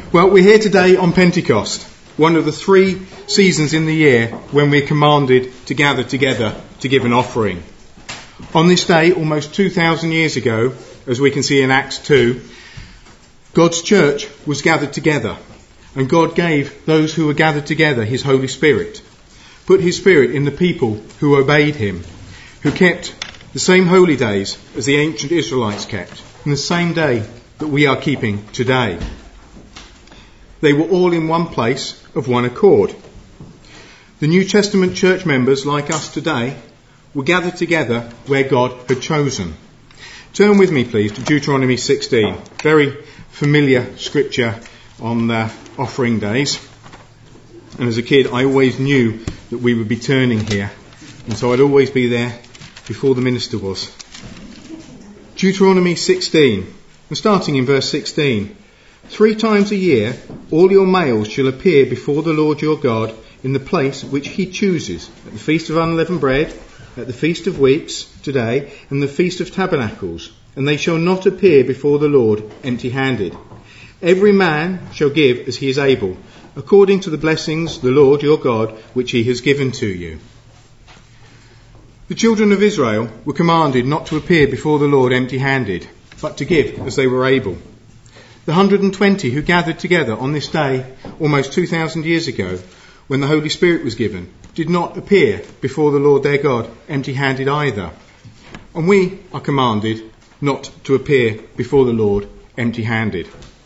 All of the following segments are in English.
Well, we're here today on Pentecost, one of the 3 seasons in the year when we're commanded to gather together to give an offering. On this day, almost 2,000 years ago, as we can see in Acts 2, God's church was gathered together, and God gave those who were gathered together His Holy Spirit, put His Spirit in the people who obeyed Him, who kept the same holy days as the ancient Israelites kept, and the same day that we are keeping today. They were all in one place of one accord. The New Testament church members, like us today, were gathered together where God had chosen. Turn with me, please, to Deuteronomy 16. Very familiar scripture on offering days. And as a kid, I always knew that we would be turning here. And so I'd always be there before the minister was. Deuteronomy 16, and starting in verse 16. 3 times a year, all your males shall appear before the Lord your God in the place which He chooses, at the Feast of Unleavened Bread, at the Feast of Weeks today, and the Feast of Tabernacles, and they shall not appear before the Lord empty-handed. Every man shall give as he is able, according to the blessings the Lord your God which He has given to you. The children of Israel were commanded not to appear before the Lord empty-handed, but to give as they were able. The 120 who gathered together on this day almost 2,000 years ago, when the Holy Spirit was given, did not appear before the Lord their God empty-handed either. And we are commanded not to appear before the Lord empty-handed.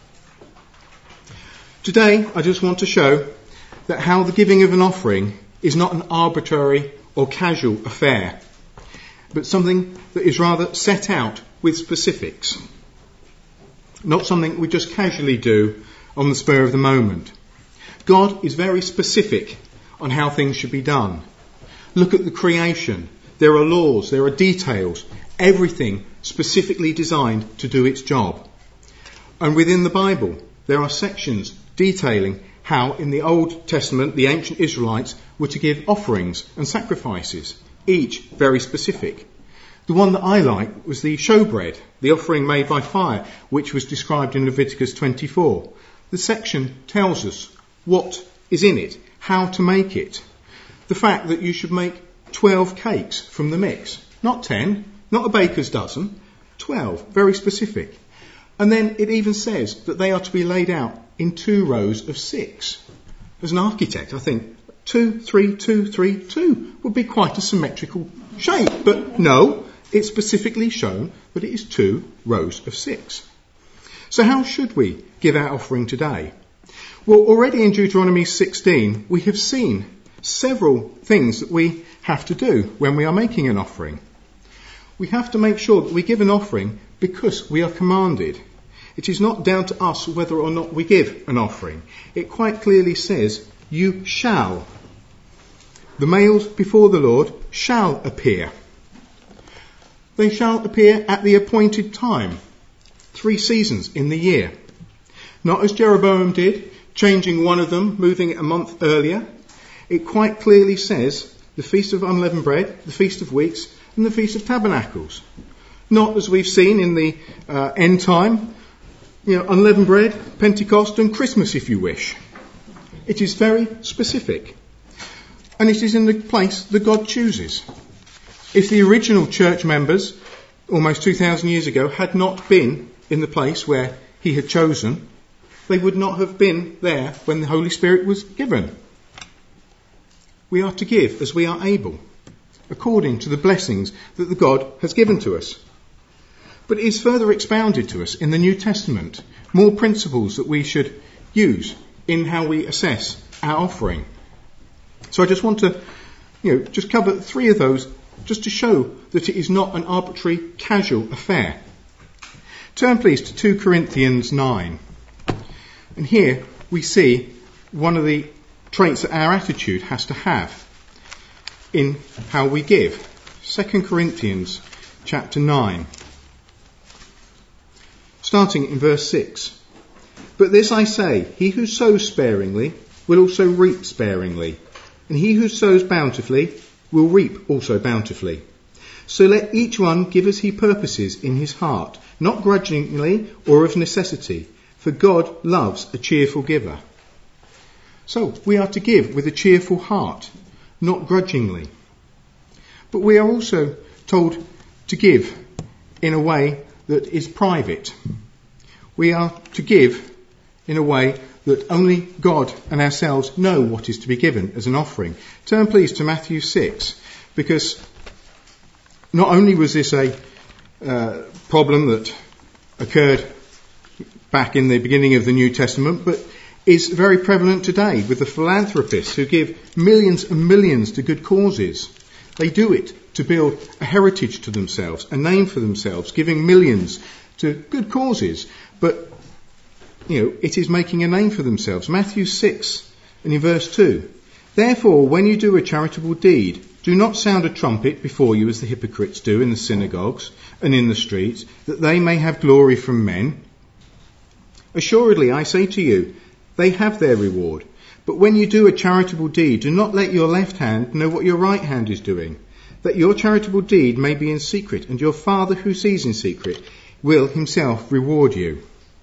Today I just want to show that how the giving of an offering is not an arbitrary or casual affair, but something that is rather set out with specifics. Not something we just casually do on the spur of the moment. God is very specific on how things should be done. Look at the creation. There are laws, there are details, everything specifically designed to do its job. And within the Bible, there are sections detailing how in the Old Testament the ancient Israelites were to give offerings and sacrifices, each very specific. The one that I like was the showbread, the offering made by fire, which was described in Leviticus 24. The section tells us what is in it, how to make it. The fact that you should make 12 cakes from the mix. Not 10, not a baker's dozen, 12, very specific. And then it even says that they are to be laid out in 2 rows of 6. As an architect, I think 2, 3, 2, 3, 2 would be quite a symmetrical shape, but no. It's specifically shown that it is 2 rows of 6. So how should we give our offering today? Well, already in Deuteronomy 16, we have seen several things that we have to do when we are making an offering. We have to make sure that we give an offering because we are commanded. It is not down to us whether or not we give an offering. It quite clearly says, you shall. The males before the Lord shall appear. They shall appear at the appointed time, 3 seasons in the year. Not as Jeroboam did, changing one of them, moving it a month earlier. It quite clearly says the Feast of Unleavened Bread, the Feast of Weeks, and the Feast of Tabernacles. Not as we've seen in the end time, unleavened bread, Pentecost and Christmas if you wish. It is very specific. And it is in the place that God chooses. If the original church members, almost 2,000 years ago, had not been in the place where He had chosen, they would not have been there when the Holy Spirit was given. We are to give as we are able, according to the blessings that the God has given to us. But it is further expounded to us in the New Testament, more principles that we should use in how we assess our offering. So I just want to, just cover 3 of those, just to show that it is not an arbitrary, casual affair. Turn please to 2 Corinthians 9. And here we see one of the traits that our attitude has to have in how we give. 2 Corinthians chapter 9. Starting in verse 6. But this I say, he who sows sparingly will also reap sparingly, and he who sows bountifully will reap also bountifully. So let each one give as he purposes in his heart, not grudgingly or of necessity, for God loves a cheerful giver. So we are to give with a cheerful heart, not grudgingly. But we are also told to give in a way that is private. We are to give in a way that only God and ourselves know what is to be given as an offering. Turn please to Matthew 6, because not only was this a problem that occurred back in the beginning of the New Testament, but is very prevalent today with the philanthropists who give millions and millions to good causes. They do it to build a heritage to themselves, a name for themselves, giving millions to good causes. But, it is making a name for themselves. Matthew 6 and in verse 2. Therefore, when you do a charitable deed, do not sound a trumpet before you as the hypocrites do in the synagogues and in the streets, that they may have glory from men. Assuredly, I say to you, they have their reward. But when you do a charitable deed, do not let your left hand know what your right hand is doing, that your charitable deed may be in secret, and your Father who sees in secret will himself reward you.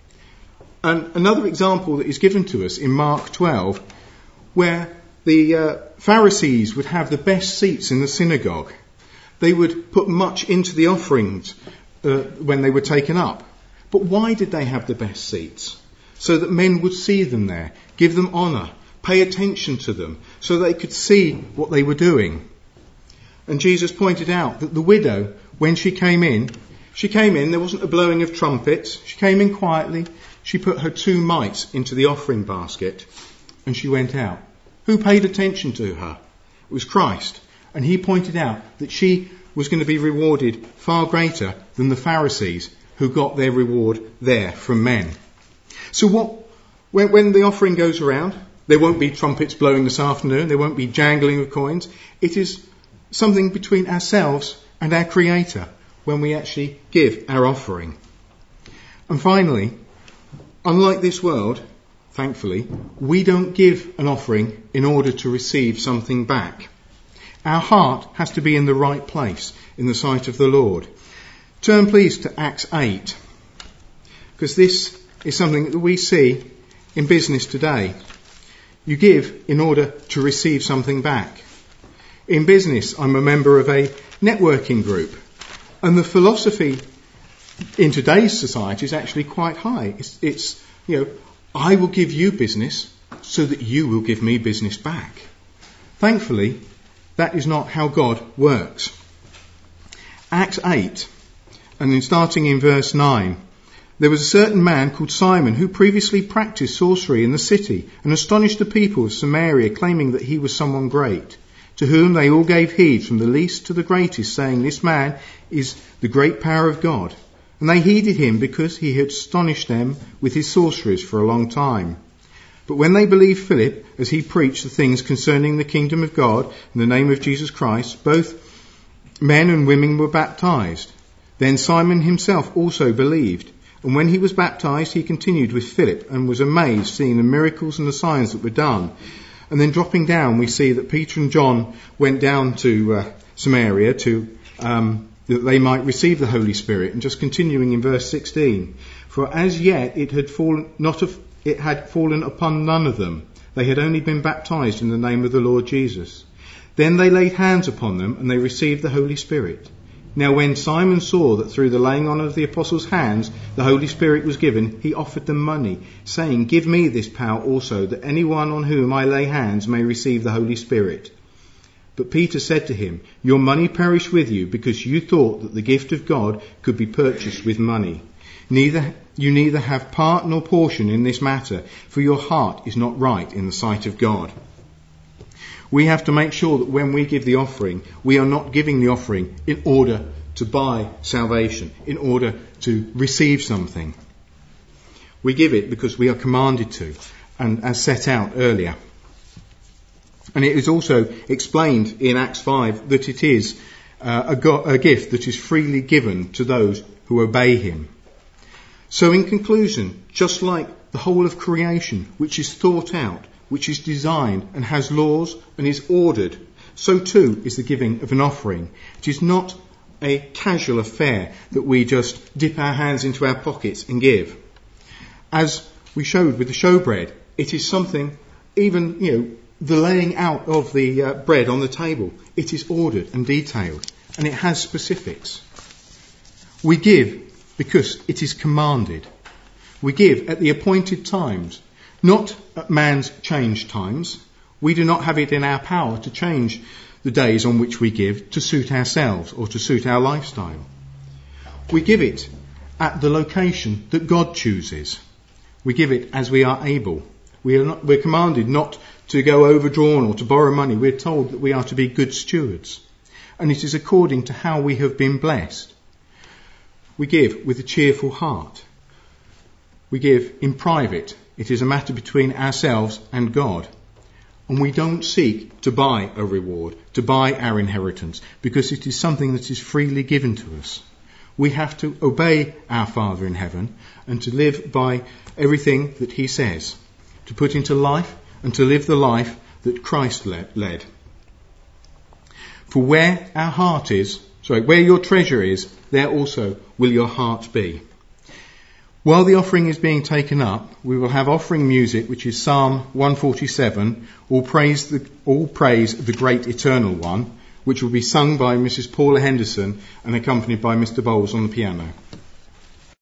And another example that is given to us in Mark 12, where the Pharisees would have the best seats in the synagogue. They would put much into the offerings when they were taken up. But why did they have the best seats? So that men would see them there, give them honour, pay attention to them, so they could see what they were doing. And Jesus pointed out that the widow, when she came in, there wasn't a blowing of trumpets. She came in quietly. She put her 2 mites into the offering basket and she went out. Who paid attention to her? It was Christ. And he pointed out that she was going to be rewarded far greater than the Pharisees who got their reward there from men. So when the offering goes around, there won't be trumpets blowing this afternoon. There won't be jangling of coins. It is something between ourselves and our Creator when we actually give our offering. And finally, unlike this world, thankfully, we don't give an offering in order to receive something back. Our heart has to be in the right place in the sight of the Lord. Turn please to Acts 8, because this is something that we see in business today. You give in order to receive something back. In business, I'm a member of a networking group, and the philosophy in today's society is actually quite high. It's I will give you business so that you will give me business back. Thankfully, that is not how God works. Acts 8, and then starting in verse 9, there was a certain man called Simon who previously practiced sorcery in the city and astonished the people of Samaria, claiming that he was someone great, to whom they all gave heed from the least to the greatest, saying, this man is the great power of God. And they heeded him because he had astonished them with his sorceries for a long time. But when they believed Philip, as he preached the things concerning the kingdom of God in the name of Jesus Christ, both men and women were baptized. Then Simon himself also believed. And when he was baptized, he continued with Philip and was amazed, seeing the miracles and the signs that were done. And then dropping down, we see that Peter and John went down to Samaria that they might receive the Holy Spirit. And just continuing in verse 16, for as yet it had fallen upon none of them. They had only been baptized in the name of the Lord Jesus. Then they laid hands upon them and they received the Holy Spirit. Now when Simon saw that through the laying on of the apostles' hands the Holy Spirit was given, he offered them money, saying, give me this power also, that anyone on whom I lay hands may receive the Holy Spirit. But Peter said to him, your money perish with you, because you thought that the gift of God could be purchased with money. You neither have part nor portion in this matter, for your heart is not right in the sight of God. We have to make sure that when we give the offering, we are not giving the offering in order to buy salvation, in order to receive something. We give it because we are commanded to, and as set out earlier. And it is also explained in Acts 5 that it is a gift that is freely given to those who obey him. So in conclusion, just like the whole of creation, which is thought out, which is designed and has laws and is ordered, so too is the giving of an offering. It is not a casual affair that we just dip our hands into our pockets and give. As we showed with the showbread, it is something, even, the laying out of the bread on the table, it is ordered and detailed, and it has specifics. We give because it is commanded. We give at the appointed times, not at man's changed times. We do not have it in our power to change the days on which we give to suit ourselves or to suit our lifestyle. We give it at the location that God chooses. We give it as we are able. We're commanded not to go overdrawn or to borrow money. We're told that we are to be good stewards. And it is according to how we have been blessed. We give with a cheerful heart. We give in private. It is a matter between ourselves and God. And we don't seek to buy a reward, to buy our inheritance, because it is something that is freely given to us. We have to obey our Father in heaven and to live by everything that he says, to put into life and to live the life that Christ led. For where your treasure is, there also will your heart be. While the offering is being taken up, we will have offering music, which is Psalm 147, All Praise the Great Eternal One, which will be sung by Mrs. Paula Henderson and accompanied by Mr. Bowles on the piano.